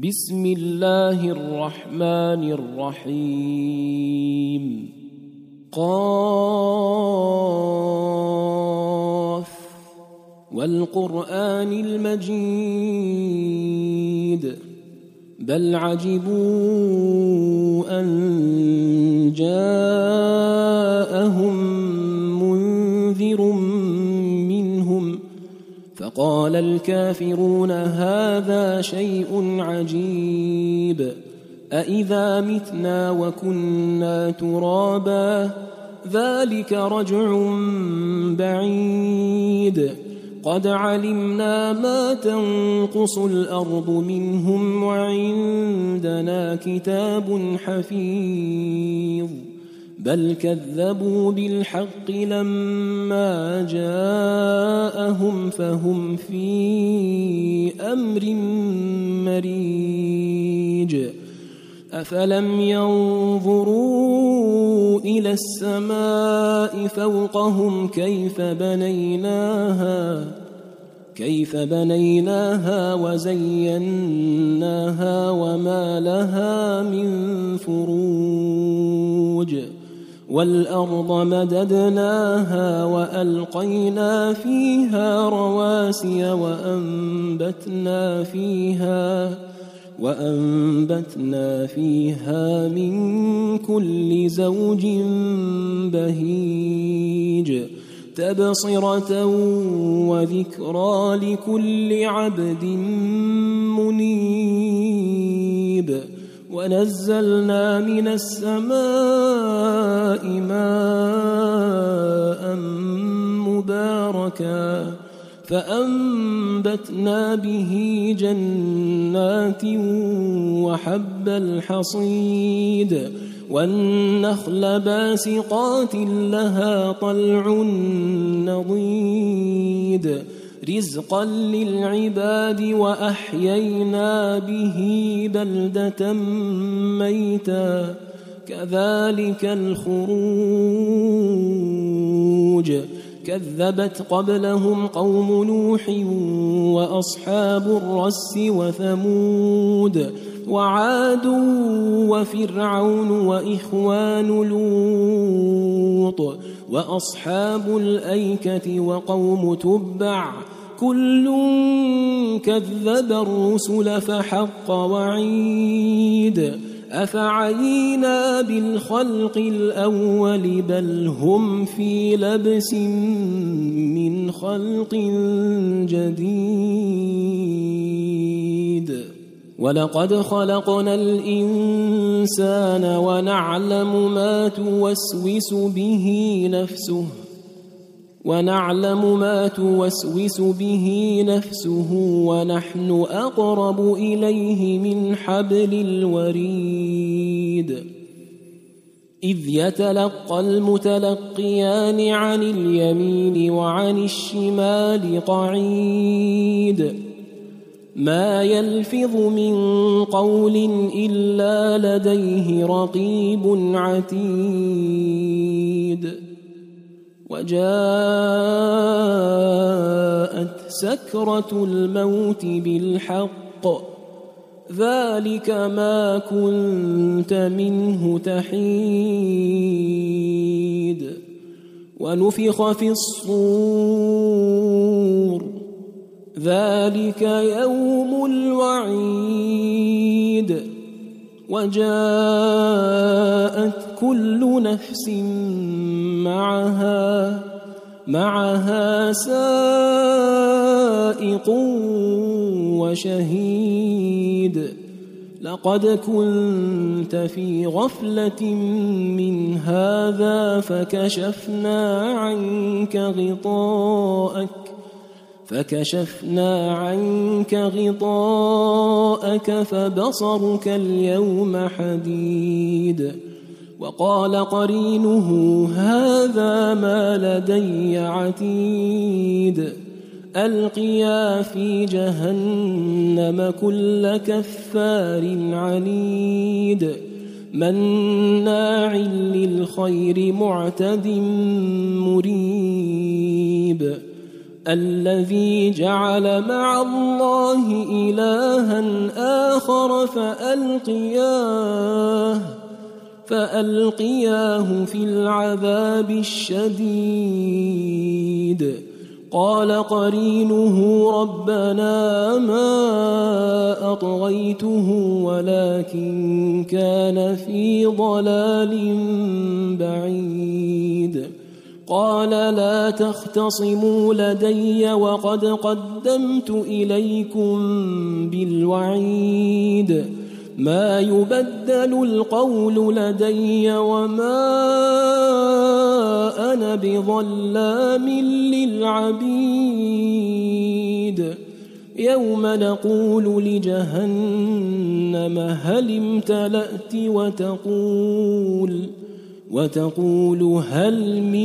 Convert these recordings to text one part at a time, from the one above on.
بسم الله الرحمن الرحيم قاف والقرآن المجيد بل عجبوا أن جاءهم منذر منهم فقال الكافرون هذا شيء عجيب أإذا متنا وكنا ترابا ذلك رجع بعيد قد علمنا ما تنقص الأرض منهم وعندنا كتاب حفيظ بل كذبوا بالحق لما جاءهم فهم في أمر مريج أفلم ينظروا إلى السماء فوقهم كيف بنيناها وزيناها وما لها من فروج والأرض مددناها وألقينا فيها رواسي وأنبتنا فيها من كل زوج بهيج تبصرة وذكرى لكل عبد منيب ونزلنا من السماء ماء مباركا فأنبتنا به جنات وحب الحصيد والنخل باسقات لها طلع نضيد رزقا للعباد وأحيينا به بلدة ميتا كذلك الخروج كذبت قبلهم قوم نوح وأصحاب الرس وثمود وعاد وفرعون وإخوان لوط وأصحاب الأيكة وقوم تبع كل كذب الرسل فحق وعيد أفعينا بالخلق الأول بل هم في لبس من خلق جديد ولقد خلقنا الإنسان ونعلم ما توسوس به نفسه ونحن أقرب إليه من حبل الوريد إذ يتلقى المتلقيان عن اليمين وعن الشمال قعيد ما يلفظ من قول إلا لديه رقيب عتيد وجاءت سكرة الموت بالحق ذلك ما كنت منه تحيد ونفخ في الصور ذلك يوم الوعيد وجاءت كل نفس معها سائق وشهيد لقد كنت في غفلة من هذا فكشفنا عنك غطاءك فبصرك اليوم حديد وقال قرينه هذا ما لدي عتيد ألقيا في جهنم كل كفار عنيد مناع للخير معتد مريب الذي جعل مع الله إلها آخر فألقياه في العذاب الشديد قال قرينه ربنا ما أطغيته ولكن كان في ضلال بعيد قال لا تختصموا لدي وقد قدمت إليكم بالوعيد ما يبدل القول لدي وما أنا بظلام للعبيد يوم نقول لجهنم هل امتلأت وتقول هل من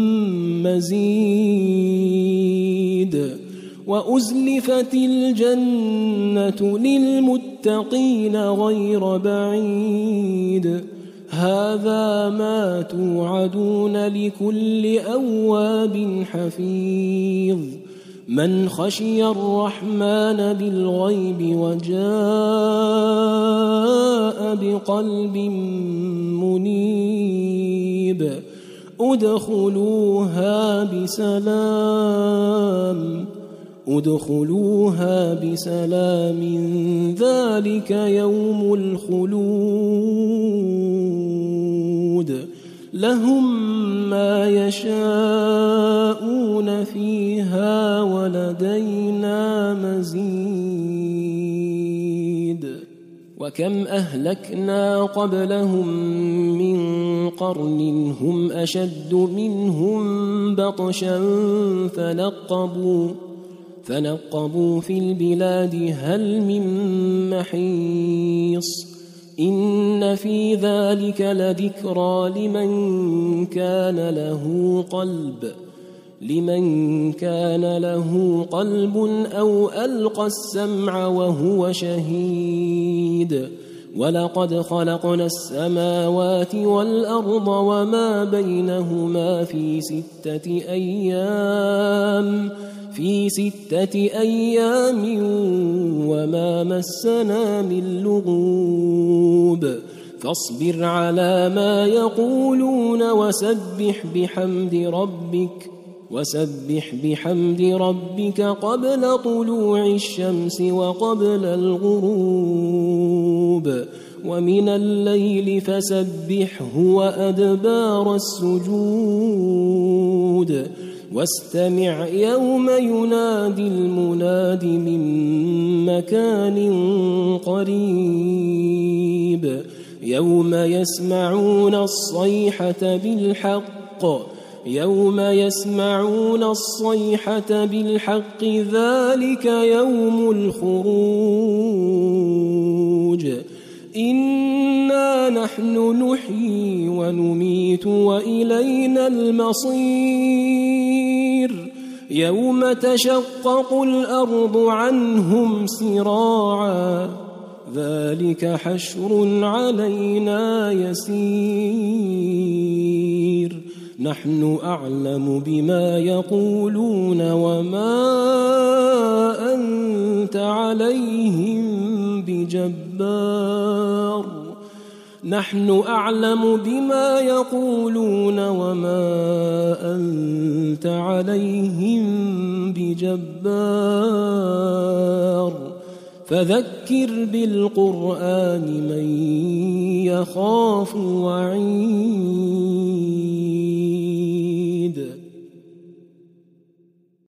مزيد وأزلفت الجنة للمتقين غير بعيد هذا ما توعدون لكل أواب حفيظ من خشي الرحمن بالغيب وجاء بقلب منيب ادخلوها بسلام ذلك يوم الخلود لهم ما يشاءون فيها ولدينا مزيد وكم أهلكنا قبلهم من قرن هم أشد منهم بطشا فنقبوا في البلاد هل من محيص إن في ذلك لذكرى لمن كان له قلب أو ألقى السمع وهو شهيد ولقد خلقنا السماوات والأرض وما بينهما في 6 أيام وما مسنا من لغوب فاصبر على ما يقولون وسبح بحمد ربك قبل طلوع الشمس وقبل الغروب ومن الليل فسبحه وأدبار السجود واستمع يوم ينادي المناد من مكان قريب يوم يسمعون الصيحة بالحق ذلك يوم الخروج إنا نحن نحيي ونميت وإلينا المصير يوم تشقق الأرض عنهم سراعا ذلك حشر علينا يسير نحن أعلم بما يقولون وما أنت عليهم بجبار فذكر بالقرآن من يخاف وعيد